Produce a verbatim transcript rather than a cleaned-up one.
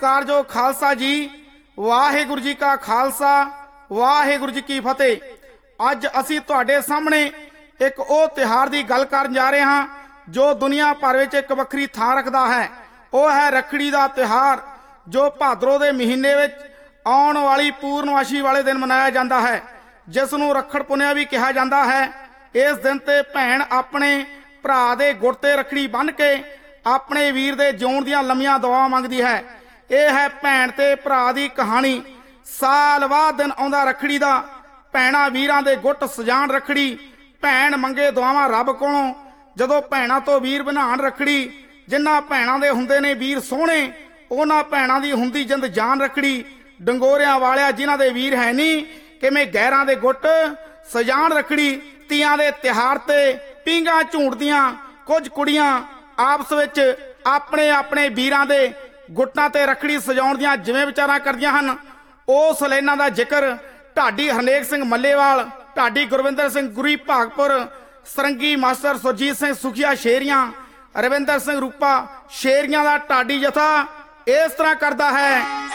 ਸਤਿਕਾਰਯੋਗ ਖਾਲਸਾ ਜੀ, ਵਾਹਿਗੁਰੂ ਜੀ ਕਾ ਖਾਲਸਾ, ਵਾਹਿਗੁਰੂ ਜੀ ਕੀ ਫਤਿਹ। ਅੱਜ ਅਸੀਂ ਤੁਹਾਡੇ ਸਾਹਮਣੇ ਇੱਕ ਉਹ ਤਿਉਹਾਰ ਦੀ ਗੱਲ ਕਰਨ ਜਾ ਰਹੇ ਹਾਂ ਜੋ ਦੁਨੀਆ ਭਰ ਵਿੱਚ ਇੱਕ ਵੱਖਰੀ ਥਾਂ ਰੱਖਦਾ ਹੈ। ਉਹ ਹੈ ਰੱਖੜੀ ਦਾ ਤਿਉਹਾਰ, ਜੋ ਭਾਦਰੋਂ ਦੇ ਮਹੀਨੇ ਵਿੱਚ ਆਉਣ ਵਾਲੀ ਪੂਰਨਮਾਸ਼ੀ ਵਾਲੇ ਦਿਨ ਮਨਾਇਆ ਜਾਂਦਾ ਹੈ, ਜਿਸ ਨੂੰ ਰੱਖੜ ਪੁੰਨਿਆ ਵੀ ਕਿਹਾ ਜਾਂਦਾ ਹੈ। ਇਸ ਦਿਨ ਤੇ ਭੈਣ ਆਪਣੇ ਭਰਾ ਦੇ ਗੁੱਟ ਤੇ ਰੱਖੜੀ ਬੰਨ੍ਹ ਕੇ ਆਪਣੇ ਵੀਰ ਦੇ ਜਿਉਣ ਦੀਆਂ ਲੰਮੀਆਂ ਦੁਆਵਾਂ ਮੰਗਦੀ ਹੈ। ਇਹ ਹੈ ਭੈਣ ਤੇ ਭਰਾ ਦੀ ਕਹਾਣੀ। ਸਾਲ ਬਾਅਦ ਦਿਨ ਆਉਂਦਾ ਰੱਖੜੀ ਦਾ, ਭੈਣਾਂ ਵੀਰਾਂ ਦੇ ਗੁੱਟ ਸਜਾਣ ਰੱਖੜੀ, ਭੈਣ ਮੰਗੇ ਦੁਆਵਾਂ ਰੱਬ ਕੋਲੋਂ। ਜਦੋਂ ਭੈਣਾਂ ਤੋਂ ਵੀਰ ਬਣਾਉਣ ਰੱਖੜੀ, ਜਿਨ੍ਹਾਂ ਭੈਣਾਂ ਦੇ ਹੁੰਦੇ ਨੇ ਵੀਰ ਸੋਹਣੇ, ਉਹਨਾਂ ਭੈਣਾਂ ਦੀ ਹੁੰਦੀ ਜਿੰਦ ਜਾਨ ਰੱਖੜੀ। ਡੰਗੋਰਿਆਂ ਵਾਲਿਆ ਜਿਨ੍ਹਾਂ ਦੇ ਵੀਰ ਹੈ ਨਹੀਂ, ਕਿਵੇਂ ਗੈਰਾਂ ਦੇ ਗੁੱਟ ਸਜਾਣ ਰੱਖੜੀ। ਤੀਆਂ ਦੇ ਤਿਉਹਾਰ ਤੇ ਪੀਂਘਾਂ ਝੂਟਦੀਆਂ ਕੁਝ ਕੁੜੀਆਂ ਆਪਸ ਵਿੱਚ ਆਪਣੇ ਆਪਣੇ ਵੀਰਾਂ ਦੇ ਗੁੱਟਾਂ ਤੇ ਰੱਖੜੀ ਸਜਾਉਣ ਦੀਆਂ ਜਿਵੇਂ ਵਿਚਾਰਾਂ ਕਰਦੀਆਂ ਹਨ। ਉਸ ਲਾਈਨਾਂ ਦਾ ਜ਼ਿਕਰ ਢਾਡੀ ਹਰਨੇਕ ਸਿੰਘ ਮੱਲੇਵਾਲ, ਢਾਡੀ ਗੁਰਵਿੰਦਰ ਸਿੰਘ ਗੁਰੀ ਭਾਗਪੁਰ, ਸਰੰਗੀ ਮਾਸਟਰ ਸੁਰਜੀਤ ਸਿੰਘ ਸੁਖੀਆ ਸ਼ੇਰੀਆਂ, ਰਵਿੰਦਰ ਸਿੰਘ ਰੂਪਾ ਸ਼ੇਰੀਆਂ ਦਾ ਢਾਡੀ ਜਥਾ ਇਸ ਤਰ੍ਹਾਂ ਕਰਦਾ ਹੈ।